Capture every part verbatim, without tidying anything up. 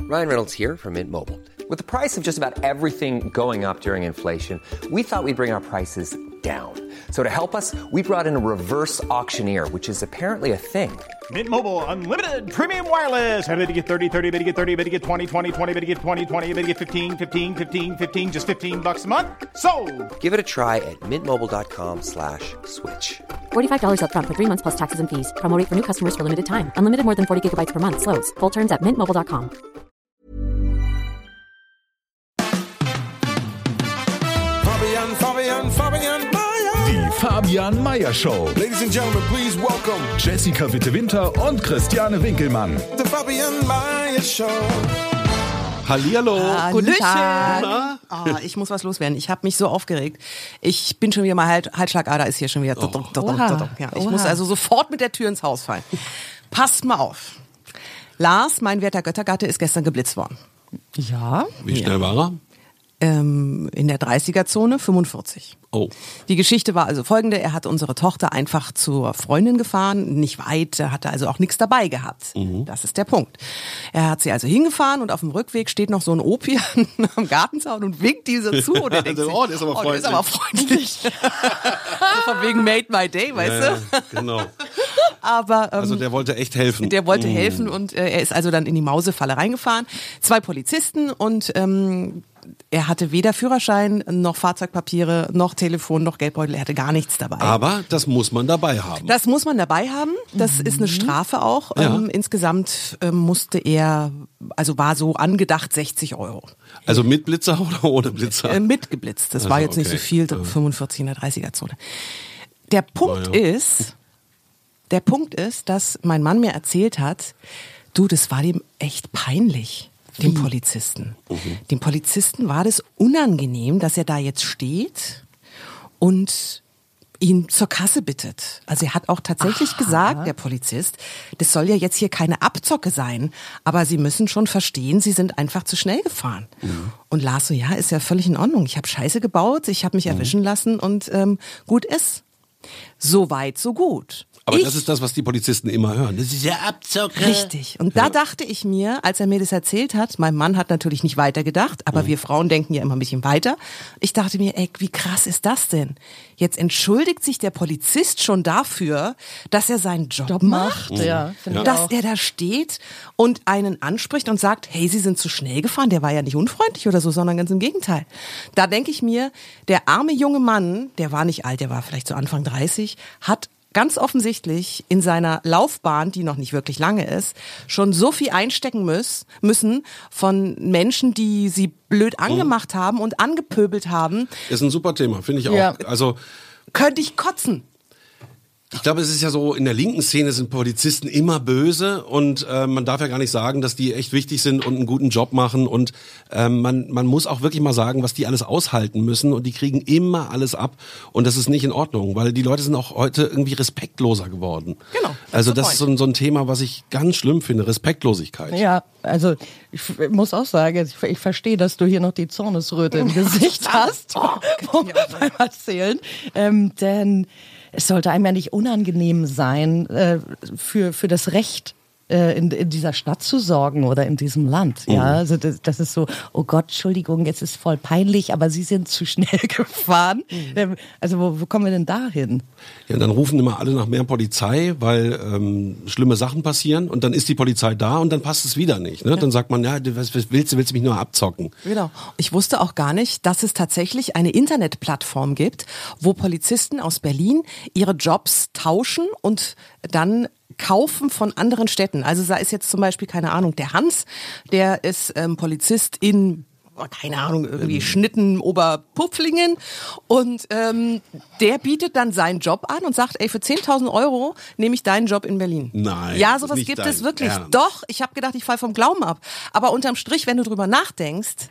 Ryan Reynolds here from Mint Mobile. With the price of just about everything going up during inflation, we thought we'd bring our prices down. So to help us, we brought in a reverse auctioneer, which is apparently a thing. Mint Mobile Unlimited Premium Wireless. How to get thirty, thirty, how to get thirty, how to get twenty, twenty, twenty, how to get twenty, twenty, how to get fifteen, fifteen, fifteen, fifteen, just fifteen bucks a month? Sold! Give it a try at mintmobile.com slash switch. forty-five dollars up front for three months plus taxes and fees. Promo rate for new customers for limited time. Unlimited more than forty gigabytes per month. Slows full terms at mint mobile dot com. Fabian, Fabian, Fabian Meyer. Die Fabian Meyer Show. Ladies and gentlemen, please welcome Jessica Witte-Winter und Christiane Winkelmann. the Fabian Meyer Show. Hallihallo. Guten Tag. Tag. Oh, ich muss was loswerden. Ich habe mich so aufgeregt. Ich bin schon wieder mal halt, Halsschlagader ist hier schon wieder. Oh. Ja, ich Oha. muss also sofort mit der Tür ins Haus fallen. Passt mal auf. Lars, mein werter Göttergatte, ist gestern geblitzt worden. Ja. Wie schnell ja. war er? Ähm, in der dreißiger-Zone, fünfundvierzig. Oh. Die Geschichte war also folgende: Er hat unsere Tochter einfach zur Freundin gefahren, nicht weit, hatte also auch nichts dabei gehabt. Mhm. Das ist der Punkt. Er hat sie also hingefahren und auf dem Rückweg steht noch so ein Opi am Gartenzaun und winkt diese zu. Und er denkt sich, oh, der ist aber freundlich. Oh, der ist aber freundlich. So von wegen made my day, weißt ja, du? Ja, genau. Aber, ähm, also der wollte echt helfen. Der wollte mhm. helfen und äh, er ist also dann in die Mausefalle reingefahren. Zwei Polizisten und ähm, er hatte weder Führerschein, noch Fahrzeugpapiere, noch Telefon, noch Geldbeutel. Er hatte gar nichts dabei. Aber das muss man dabei haben. Das muss man dabei haben. Das mhm. ist eine Strafe auch. Ja. Ähm, insgesamt ähm, musste er, also war so angedacht sechzig Euro. Also mit Blitzer oder ohne Blitzer? Äh, mit geblitzt. Das also, war jetzt okay. nicht so viel, fünfundvierzig in der dreißiger-Zone. Der Punkt ja. ist, der Punkt ist, dass mein Mann mir erzählt hat, du, das war dem echt peinlich. Dem Polizisten. Mhm. Dem Polizisten war das unangenehm, dass er da jetzt steht und ihn zur Kasse bittet. Also er hat auch tatsächlich Aha. gesagt, der Polizist, das soll ja jetzt hier keine Abzocke sein, aber Sie müssen schon verstehen, Sie sind einfach zu schnell gefahren. Mhm. Und Lars so, ja, ist ja völlig in Ordnung. Ich habe Scheiße gebaut, ich habe mich mhm. erwischen lassen und ähm, gut ist. So weit, so gut. Aber ich, das ist das, was die Polizisten immer hören. Das ist ja Abzocke. Richtig. Und da ja. dachte ich mir, als er mir das erzählt hat, mein Mann hat natürlich nicht weiter gedacht, aber mhm. wir Frauen denken ja immer ein bisschen weiter. Ich dachte mir, ey, wie krass ist das denn? Jetzt entschuldigt sich der Polizist schon dafür, dass er seinen Job, Job macht, mhm. ja, ja. dass er da steht und einen anspricht und sagt, hey, Sie sind zu schnell gefahren. Der war ja nicht unfreundlich oder so, sondern ganz im Gegenteil. Da denke ich mir, der arme junge Mann, der war nicht alt, der war vielleicht so Anfang dreißig, hat ganz offensichtlich in seiner Laufbahn, die noch nicht wirklich lange ist, schon so viel einstecken muss, müssen von Menschen, die sie blöd angemacht mhm. haben und angepöbelt haben. Ist ein super Thema, finde ich auch. Ja. Also könnte ich kotzen. Ich glaube, es ist ja so, in der linken Szene sind Polizisten immer böse und äh, man darf ja gar nicht sagen, dass die echt wichtig sind und einen guten Job machen und äh, man man muss auch wirklich mal sagen, was die alles aushalten müssen und die kriegen immer alles ab und das ist nicht in Ordnung, weil die Leute sind auch heute irgendwie respektloser geworden. Genau. Also das ist so ein, so ein Thema, was ich ganz schlimm finde, Respektlosigkeit. Ja, also ich muss auch sagen, ich, ich verstehe, dass du hier noch die Zornesröte im Gesicht hast beim Erzählen, ähm, denn es sollte einem ja nicht unangenehm sein, äh, für, für das Recht äh, in, in dieser Stadt zu sorgen oder in diesem Land. Ja, also das, das ist so, oh Gott, Entschuldigung, jetzt ist voll peinlich, aber Sie sind zu schnell gefahren. Mhm. Also wo, wo kommen wir denn da hin? Ja, dann rufen immer alle nach mehr Polizei, weil ähm, schlimme Sachen passieren und dann ist die Polizei da und dann passt es wieder nicht. Ne? Ja. Dann sagt man, ja, was willst du, willst du mich nur abzocken? Genau. Ich wusste auch gar nicht, dass es tatsächlich eine Internetplattform gibt, wo Polizisten aus Berlin ihre Jobs tauschen und dann kaufen von anderen Städten. Also da ist jetzt zum Beispiel, keine Ahnung, der Hans, der ist ähm, Polizist in, keine Ahnung, irgendwie Schnitten, Oberpupflingen und ähm, der bietet dann seinen Job an und sagt, ey, für zehntausend Euro nehme ich deinen Job in Berlin. Nein. Ja, sowas gibt es wirklich. Ernst. Doch, ich habe gedacht, ich falle vom Glauben ab. Aber unterm Strich, wenn du drüber nachdenkst,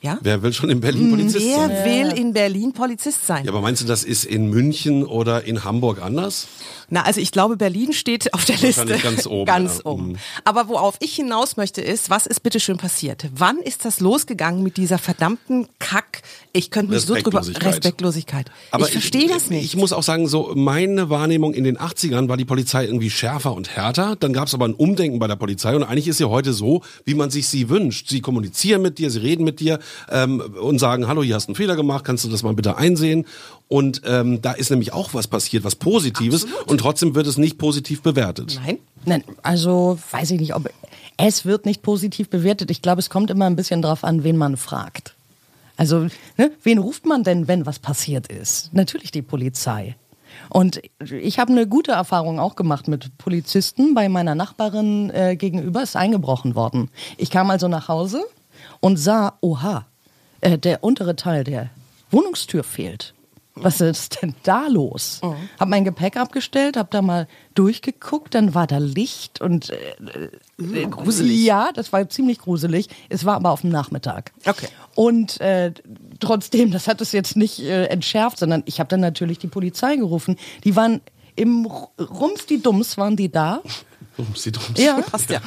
Ja? Wer will schon in Berlin Polizist Wer sein? will in Berlin Polizist sein? Ja, aber meinst du, das ist in München oder in Hamburg anders? Na, also ich glaube, Berlin steht auf der Liste Wahrscheinlich ganz oben, ganz ja. oben. Mhm. Aber worauf ich hinaus möchte ist, was ist bitte schön passiert? Wann ist das losgegangen mit dieser verdammten Kack, ich könnte mich so drüber, Respektlosigkeit. Respektlosigkeit. Aber ich verstehe das nicht. Ich muss auch sagen, so meine Wahrnehmung in den achtzigern war die Polizei irgendwie schärfer und härter. Dann gab es aber ein Umdenken bei der Polizei und eigentlich ist sie heute so, wie man sich sie wünscht. Sie kommunizieren mit dir, sie reden mit dir ähm, und sagen, hallo, hier hast du einen Fehler gemacht, kannst du das mal bitte einsehen? Und ähm, da ist nämlich auch was passiert, was Positives. Absolut. Und trotzdem wird es nicht positiv bewertet. Nein? Nein, also weiß ich nicht, ob es wird nicht positiv bewertet. Ich glaube, es kommt immer ein bisschen drauf an, wen man fragt. Also, ne, wen ruft man denn, wenn was passiert ist? Natürlich die Polizei. Und ich habe eine gute Erfahrung auch gemacht mit Polizisten. Bei meiner Nachbarin äh, gegenüber ist eingebrochen worden. Ich kam also nach Hause und sah, oha, äh, der untere Teil der Wohnungstür fehlt. Was ist denn da los? Mhm. Hab mein Gepäck abgestellt, hab da mal durchgeguckt, dann war da Licht und äh, äh, gruselig. Ja, das war ziemlich gruselig. Es war aber auf dem Nachmittag. Okay. Und äh, trotzdem, das hat es jetzt nicht äh, entschärft, sondern ich habe dann natürlich die Polizei gerufen. Die waren im Rums die Dums, waren die da. Rums die Dums. Ja. Passt ja.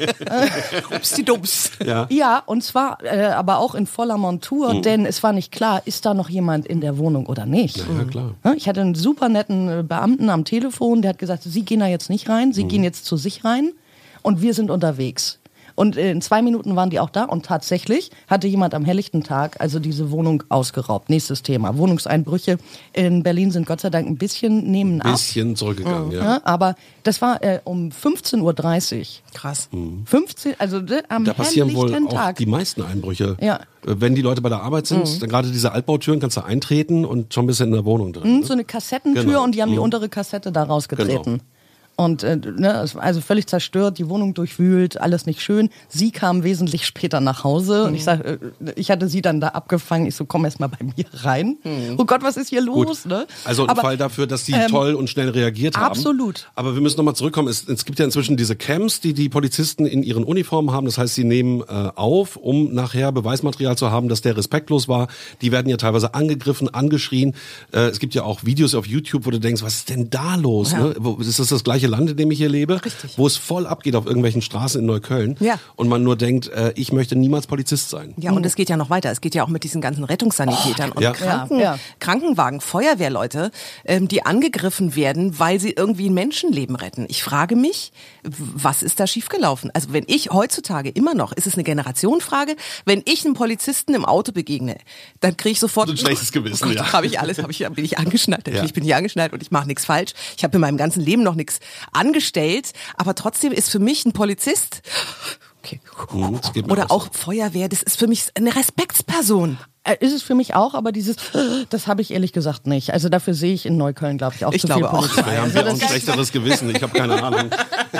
Rums die Dums. Ja. Ja, und zwar äh, aber auch in voller Montur, mhm. denn es war nicht klar, ist da noch jemand in der Wohnung oder nicht. Ja, ja, klar. Ich hatte einen super netten Beamten am Telefon, der hat gesagt, Sie gehen da jetzt nicht rein, Sie mhm. gehen jetzt zu sich rein und wir sind unterwegs. Und in zwei Minuten waren die auch da und tatsächlich hatte jemand am helllichten Tag also diese Wohnung ausgeraubt. Nächstes Thema. Wohnungseinbrüche in Berlin sind Gott sei Dank ein bisschen nehmen ab. Ein bisschen zurückgegangen, mhm. ja. ja. Aber das war äh, um fünfzehn Uhr dreißig. Krass. Mhm. fünfzehn, also äh, am Da passieren wohl helllichten auch Tag. die meisten Einbrüche. Ja. Wenn die Leute bei der Arbeit sind, Mhm. dann gerade diese Altbautüren kannst du eintreten und schon bist du in der Wohnung drin. Mhm, ne? so eine Kassettentür Genau. und die haben die Mhm. untere Kassette da rausgetreten. Genau. Und äh, ne, es war also völlig zerstört, die Wohnung durchwühlt, alles nicht schön. Sie kam wesentlich später nach Hause und ich sag, äh, ich hatte sie dann da abgefangen. Ich so, komm erst mal bei mir rein. Mhm. Oh Gott, was ist hier los? Gut. Ne? Also ein Aber, Fall dafür, dass sie ähm, toll und schnell reagiert haben. absolut. Aber wir müssen nochmal zurückkommen. Es, es gibt ja inzwischen diese Cams, die die Polizisten in ihren Uniformen haben. Das heißt, sie nehmen äh, auf, um nachher Beweismaterial zu haben, dass der respektlos war. Die werden ja teilweise angegriffen, angeschrien. Äh, es gibt ja auch Videos auf YouTube, wo du denkst, was ist denn da los? Ja. Ne? Wo, ist das das gleiche Land, in dem ich hier lebe? Richtig. Wo es voll abgeht auf irgendwelchen Straßen in Neukölln. Ja. Und man nur denkt, äh, ich möchte niemals Polizist sein. Ja, und es geht ja noch weiter. Es geht ja auch mit diesen ganzen Rettungssanitätern und ja. Kranken, Ja, ja. Krankenwagen, Feuerwehrleute, ähm, die angegriffen werden, weil sie irgendwie ein Menschenleben retten. Ich frage mich, was ist da schiefgelaufen? Also wenn ich heutzutage immer noch, ist es eine Generationenfrage, wenn ich einem Polizisten im Auto begegne, dann kriege ich sofort So ein schlechtes Gewissen, oh Gott, ja. Habe ich alles, habe ich, bin ich angeschnallt, Ja. ich bin nicht angeschnallt und ich mache nichts falsch. Ich habe in meinem ganzen Leben noch nichts angestellt, aber trotzdem ist für mich ein Polizist, okay, Mhm, das geht mir oder auch auch Feuerwehr, das ist für mich eine Respektsperson. Äh, ist es für mich auch, aber dieses, das habe ich ehrlich gesagt nicht. Also dafür sehe ich in Neukölln, glaube ich, auch Ich zu glaube viel auch. Polizei. Wir haben ja auch ein schlechteres Gewissen. Ich habe keine Ahnung.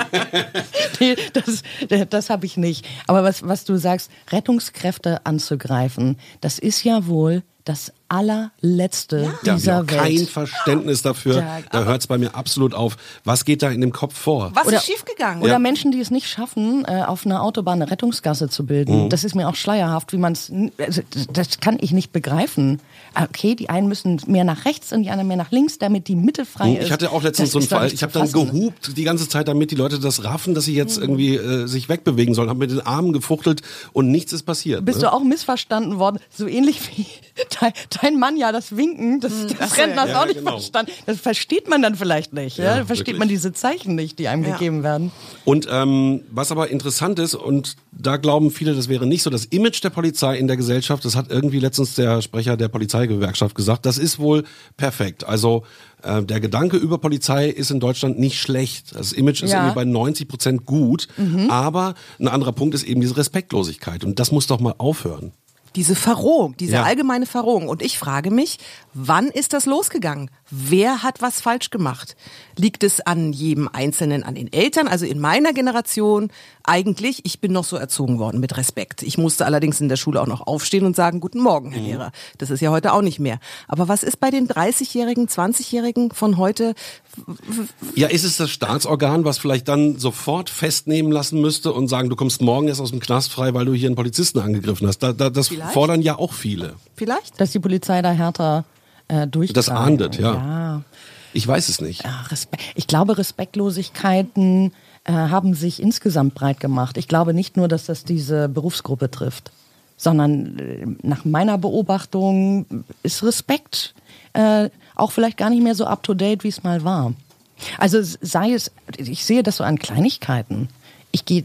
Nee, das das habe ich nicht. Aber was, was du sagst, Rettungskräfte anzugreifen, das ist ja wohl das allerletzte Ja, dieser ich habe kein Welt. Verständnis dafür. Ja, Da hört es bei mir absolut auf. Was geht da in dem Kopf vor? Was Oder- ist schiefgegangen? Oder Menschen, die es nicht schaffen, äh, auf einer Autobahn eine Rettungsgasse zu bilden. Mhm. Das ist mir auch schleierhaft, wie man es. Also, das kann ich nicht begreifen. Okay, die einen müssen mehr nach rechts und die anderen mehr nach links, damit die Mitte frei ist. Ich hatte auch letztens Das so einen ist doch Fall. nicht Ich zu habe dann fassen. gehupt die ganze Zeit, damit die Leute das raffen, dass sie jetzt irgendwie äh, sich wegbewegen sollen. Haben mit den Armen gefuchtelt und nichts ist passiert. Bist ne? du auch missverstanden worden? So ähnlich wie dein, dein Mann ja das Winken, das, das Rennen hast du ja, auch nicht genau. verstanden. Das versteht man dann vielleicht nicht. Ja? Ja, Versteht wirklich. man diese Zeichen nicht, die einem Ja. gegeben werden. Und ähm, was aber interessant ist, und da glauben viele, das wäre nicht so, das Image der Polizei in der Gesellschaft, das hat irgendwie letztens der Sprecher der Polizeigewerkschaft gesagt, das ist wohl perfekt. Also äh, der Gedanke über Polizei ist in Deutschland nicht schlecht. Das Image ist Ja. irgendwie bei neunzig Prozent gut, aber ein anderer Punkt ist eben diese Respektlosigkeit und das muss doch mal aufhören. Diese Verrohung, diese Ja. allgemeine Verrohung. Und ich frage mich, wann ist das losgegangen? wer hat was falsch gemacht? Liegt es an jedem Einzelnen, an den Eltern? Also in meiner Generation eigentlich, ich bin noch so erzogen worden mit Respekt. Ich musste allerdings in der Schule auch noch aufstehen und sagen, guten Morgen, Herr Lehrer. Das ist ja heute auch nicht mehr. Aber was ist bei den dreißigjährigen, zwanzigjährigen von heute? Ja, ist es das Staatsorgan, was vielleicht dann sofort festnehmen lassen müsste und sagen, du kommst morgen erst aus dem Knast frei, weil du hier einen Polizisten angegriffen hast? Da, da, das Vielleicht? fordern ja auch viele. Vielleicht? Dass die Polizei da härter äh, durchgreift. Das ahndet, ja. ja. Ich weiß es nicht. Ja, Respe- ich glaube, Respektlosigkeiten äh, haben sich insgesamt breit gemacht. Ich glaube nicht nur, dass das diese Berufsgruppe trifft, sondern äh, nach meiner Beobachtung ist Respekt äh, auch vielleicht gar nicht mehr so up-to-date, wie es mal war. Also sei es, ich sehe das so an Kleinigkeiten. Ich gehe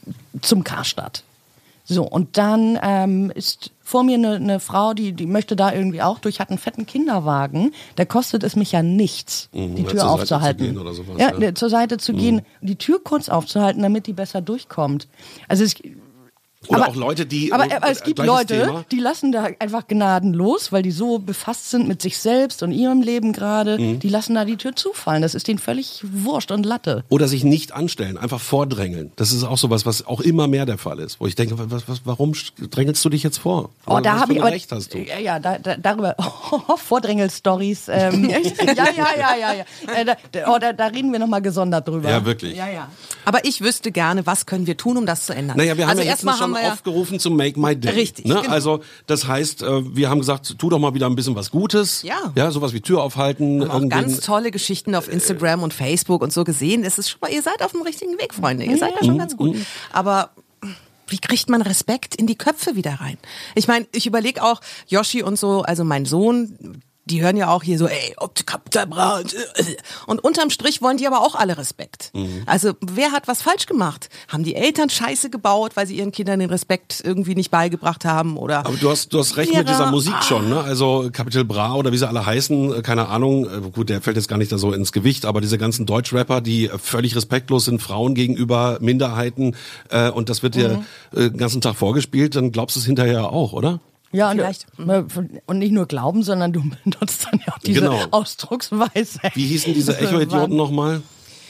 zum Karstadt. So, und dann ähm, ist vor mir eine, eine Frau, die, die möchte da irgendwie auch durch, hat einen fetten Kinderwagen. Da kostet es mich ja nichts, Mhm, die ja, Tür zur Seite aufzuhalten. zu gehen oder sowas, ja, ja. zur Seite zu gehen, die Tür kurz aufzuhalten, damit die besser durchkommt. Also es Oder aber, auch Leute, die... Aber, aber es gibt gleiches Leute, Thema. die lassen da einfach gnadenlos, weil die so befasst sind mit sich selbst und ihrem Leben gerade, Mhm. die lassen da die Tür zufallen. Das ist denen völlig wurscht und Latte. Oder sich nicht anstellen, einfach vordrängeln. Das ist auch sowas, was auch immer mehr der Fall ist. Wo ich denke, was, was, warum drängelst du dich jetzt vor? Oh, da was habe für ich ein auch, Recht hast du? Ja, ja, da, da, darüber oh, Vordrängel-Stories. Ähm, ja, ja, ja, ja, ja. Äh, da, oh, da, da reden wir nochmal gesondert drüber. Ja, wirklich. Ja, ja. Aber ich wüsste gerne, was können wir tun, um das zu ändern? Naja, wir haben also ja erstmal letztens schon haben wir ja aufgerufen zum Make My Day. Richtig, ne? genau. Also das heißt, äh, wir haben gesagt, tu doch mal wieder ein bisschen was Gutes. Ja. Ja, sowas wie Tür aufhalten. haben auch irgendwen- ganz tolle Geschichten auf Instagram und Facebook und so gesehen. Es ist schon mal, ihr seid auf dem richtigen Weg, Freunde. Ihr seid da schon ganz gut. Aber wie kriegt man Respekt in die Köpfe wieder rein? Ich meine, ich überlege auch, Yoshi und so, also mein Sohn, die hören ja auch hier so, ey, Kapital Bra. Und unterm Strich wollen die aber auch alle Respekt. Mhm. Also wer hat was falsch gemacht? Haben die Eltern Scheiße gebaut, weil sie ihren Kindern den Respekt irgendwie nicht beigebracht haben? Oder Aber du hast, du hast recht mit Lehrer, dieser Musik ah. schon, ne? Also Capital Bra oder wie sie alle heißen, äh, keine Ahnung. Äh, Gut, der fällt jetzt gar nicht da so ins Gewicht, aber diese ganzen Deutschrapper, die äh, völlig respektlos sind, Frauen gegenüber Minderheiten, äh, und das wird dir äh, den ganzen Tag vorgespielt, dann glaubst du es hinterher auch, oder? Ja, und, Vielleicht. und nicht nur glauben, sondern du benutzt dann ja auch diese Genau. Ausdrucksweise. Wie hießen diese Echo-Idioten nochmal?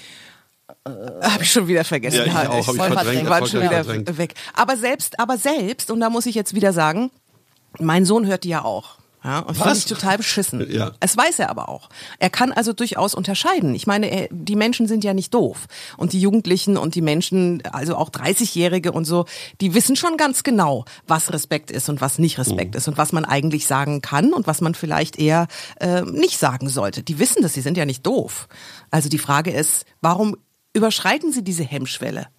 Habe ich schon wieder vergessen. Ja, ich Ja, auch, hab ich voll verdrängt, War voll schon wieder verdrängt. weg. Aber selbst, aber selbst, und da muss ich jetzt wieder sagen, mein Sohn hört die ja auch. Ja, und finde Was? ich total beschissen. Ja. Es weiß er aber auch. Er kann also durchaus unterscheiden. Ich meine, er, die Menschen sind ja nicht doof. Und die Jugendlichen und die Menschen, also auch dreißigjährige und so, die wissen schon ganz genau, was Respekt ist und was nicht Respekt Mhm. ist und was man eigentlich sagen kann und was man vielleicht eher äh, nicht sagen sollte. Die wissen das, sie sind ja nicht doof. Also die Frage ist, warum überschreiten sie diese Hemmschwelle?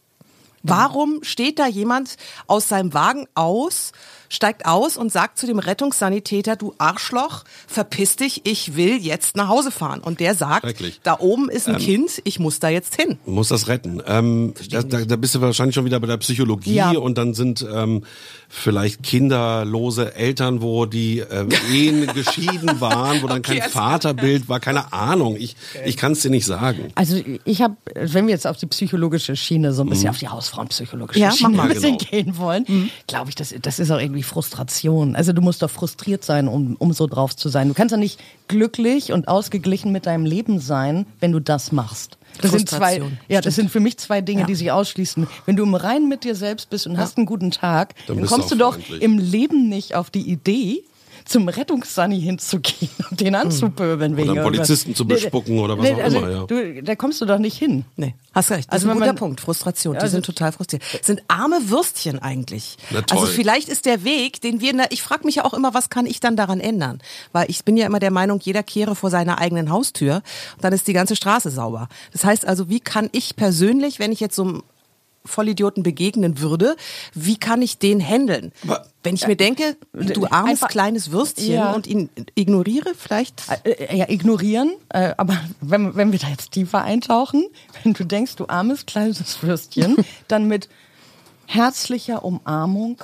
Warum steht da jemand aus seinem Wagen aus, steigt aus und sagt zu dem Rettungssanitäter, du Arschloch, verpiss dich, ich will jetzt nach Hause fahren. Und der sagt, Schrecklich. da oben ist ein Kind, ich muss da jetzt hin. Du musst das retten. Ähm, da, da, da bist du wahrscheinlich schon wieder bei der Psychologie Ja. und dann sind ähm, vielleicht kinderlose Eltern, wo die äh, Ehen geschieden waren, wo dann Okay, kein also- Vaterbild war, keine Ahnung. Ich, ich kann es dir nicht sagen. Also ich habe, wenn wir jetzt auf die psychologische Schiene, so ein bisschen auf die Hausfrauenpsychologische Ja, Schiene mach mal. ein bisschen Genau. gehen wollen, glaube ich, das, das ist auch irgendwie Frustration. Also du musst doch frustriert sein, um, um so drauf zu sein. Du kannst ja nicht glücklich und ausgeglichen mit deinem Leben sein, wenn du das machst. Das sind zwei, Frustration. ja, das sind für mich zwei Dinge, Ja. die sich ausschließen. Wenn du im Reinen mit dir selbst bist und hast einen guten Tag, Dann dann, bist du kommst du auch doch freundlich. im Leben nicht auf die Idee, zum Rettungssani hinzugehen und den anzupöbeln. wegen einen irgendwas. Polizisten zu bespucken oder was auch also, immer, ja. Du, da kommst du doch nicht hin. Nee, hast recht. Das Also ist ein wenn guter man- Punkt. Frustration. Die Also- sind total frustriert. Sind arme Würstchen eigentlich. Na toll. Also vielleicht ist der Weg, den wir, na, ich frage mich ja auch immer, was kann ich dann daran ändern? Weil ich bin ja immer der Meinung, jeder kehre vor seiner eigenen Haustür und dann ist die ganze Straße sauber. Das heißt also, wie kann ich persönlich, wenn ich jetzt so einem Vollidioten begegnen würde, wie kann ich den handeln? Aber- Wenn ich mir denke, du armes Einfach- kleines Würstchen Ja. und ihn ignoriere vielleicht. Äh, Ja, ignorieren. Äh, aber wenn, wenn wir da jetzt tiefer eintauchen, wenn du denkst, du armes kleines Würstchen, dann mit herzlicher Umarmung.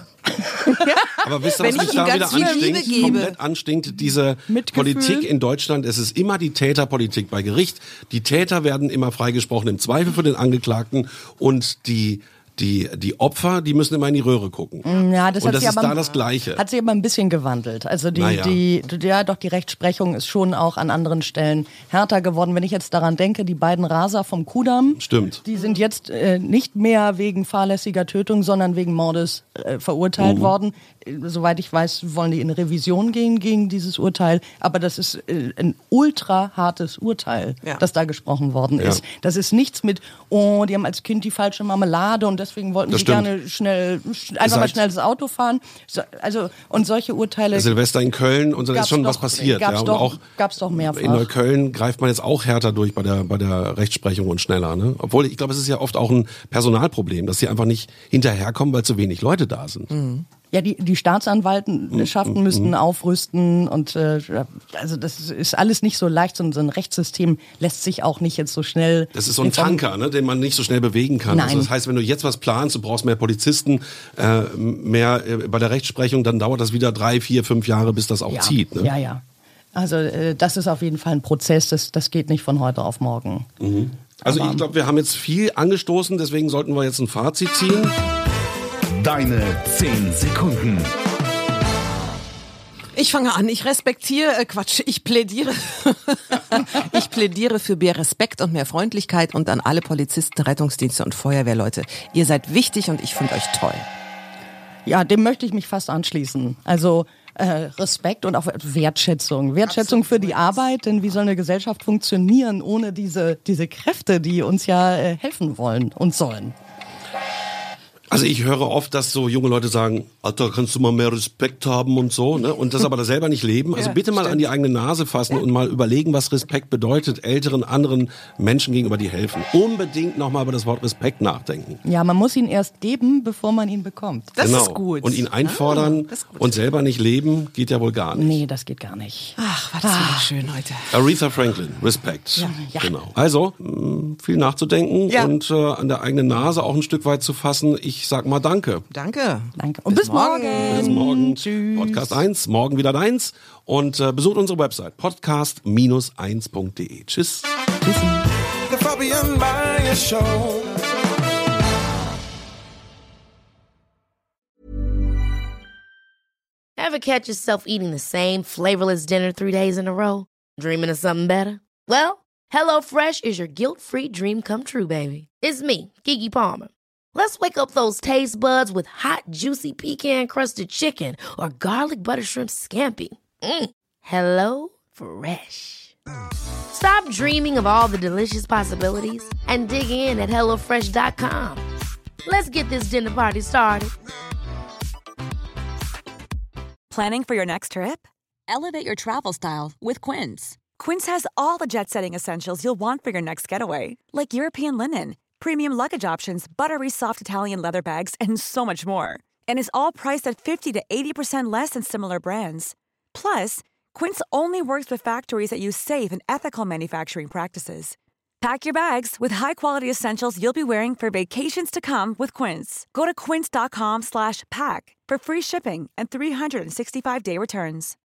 Aber wisst ihr, Wenn was ich mich ihm da wieder ganz viel Liebe anstinkt? gebe. Komplett anstinkt, diese Mitgefühl. Politik in Deutschland. Es ist immer die Täterpolitik bei Gericht. Die Täter werden immer freigesprochen, im Zweifel für den Angeklagten. Und die die, die Opfer, die müssen immer in die Röhre gucken. Ja, das und hat das sie ist aber, da das Gleiche. Hat sich aber ein bisschen gewandelt. Also die, Naja. die, ja doch, die Rechtsprechung ist schon auch an anderen Stellen härter geworden. Wenn ich jetzt daran denke, die beiden Raser vom Kudamm, Stimmt. die sind jetzt äh, nicht mehr wegen fahrlässiger Tötung, sondern wegen Mordes äh, verurteilt Mhm. worden. Soweit ich weiß, wollen die in Revision gehen gegen dieses Urteil. Aber das ist äh, ein ultra hartes Urteil, Ja. das da gesprochen worden Ja. ist. Das ist nichts mit, oh, die haben als Kind die falsche Marmelade und deswegen wollten Das sie stimmt. gerne schnell, sch- einfach mal halt- schnell das Auto fahren. So, also, und solche Urteile Silvester in Köln und so, da ist gab's schon doch, was passiert. Gab's ja, und doch, auch gab's doch mehrfach. in Neukölln greift man jetzt auch härter durch bei der, bei der Rechtsprechung und schneller. Ne? Obwohl, ich glaube, es ist ja oft auch ein Personalproblem, dass sie einfach nicht hinterherkommen, weil zu wenig Leute da sind. Mhm. Ja, die, die Staatsanwaltschaften müssten aufrüsten und äh, also das ist alles nicht so leicht. So ein, so ein Rechtssystem lässt sich auch nicht jetzt so schnell... Das ist so ein Tanker, ne, den man nicht so schnell bewegen kann. Nein. Also das heißt, wenn du jetzt was planst, du brauchst mehr Polizisten, äh, mehr äh, bei der Rechtsprechung, dann dauert das wieder drei, vier, fünf Jahre, bis das auch ja, zieht. Ne? Ja, ja. Also äh, das ist auf jeden Fall ein Prozess, das, das geht nicht von heute auf morgen. Mhm. Also Aber- ich glaube, wir haben jetzt viel angestoßen, deswegen sollten wir jetzt ein Fazit ziehen. Deine zehn Sekunden. Ich fange an. Ich respektiere, äh Quatsch, ich plädiere. ich plädiere für mehr Respekt und mehr Freundlichkeit und an alle Polizisten, Rettungsdienste und Feuerwehrleute. Ihr seid wichtig und ich finde euch toll. Ja, dem möchte ich mich fast anschließen. Also äh, Respekt und auch Wertschätzung. Wertschätzung für die Arbeit, denn wie soll eine Gesellschaft funktionieren ohne diese, diese Kräfte, die uns ja äh, helfen wollen und sollen? Also ich höre oft, dass so junge Leute sagen, Alter, kannst du mal mehr Respekt haben und so, ne? Und das aber das selber nicht leben. Also Ja, bitte mal stimmt. an die eigene Nase fassen und mal überlegen, was Respekt bedeutet, älteren, anderen Menschen gegenüber, die helfen. Unbedingt nochmal über das Wort Respekt nachdenken. Ja, man muss ihn erst geben, bevor man ihn bekommt. Das genau. ist gut. Und ihn einfordern Ah, das ist gut. und selber nicht leben, geht ja wohl gar nicht. Nee, das geht gar nicht. Ach, war das wieder schön heute. Aretha Franklin, Respekt. Ja, ja. Genau. Also, mh, viel nachzudenken Ja. und äh, an der eigenen Nase auch ein Stück weit zu fassen. Ich sag mal Danke. Danke. Danke. Und bis, morgen. Bis morgen. Tschüss. Podcast eins, morgen wieder deins. Und äh, besucht unsere Website podcast eins punkt de. Tschüss. The Fabian Meyer Show. Ever catch yourself eating the same flavorless dinner three days in a row? Dreaming of something better? Well, HelloFresh is your guilt-free dream come true, baby. It's me, Keke Palmer. Let's wake up those taste buds with hot, juicy pecan-crusted chicken or garlic butter shrimp scampi. Mm. Hello Fresh. Stop dreaming of all the delicious possibilities and dig in at hello fresh dot com. Let's get this dinner party started. Planning for your next trip? Elevate your travel style with Quince. Quince has all the jet-setting essentials you'll want for your next getaway, like European linen, premium luggage options, buttery soft Italian leather bags, and so much more. And is all priced at fifty to eighty percent less than similar brands. Plus, Quince only works with factories that use safe and ethical manufacturing practices. Pack your bags with high-quality essentials you'll be wearing for vacations to come with Quince. Go to quince dot com slash pack for free shipping and three sixty-five day returns.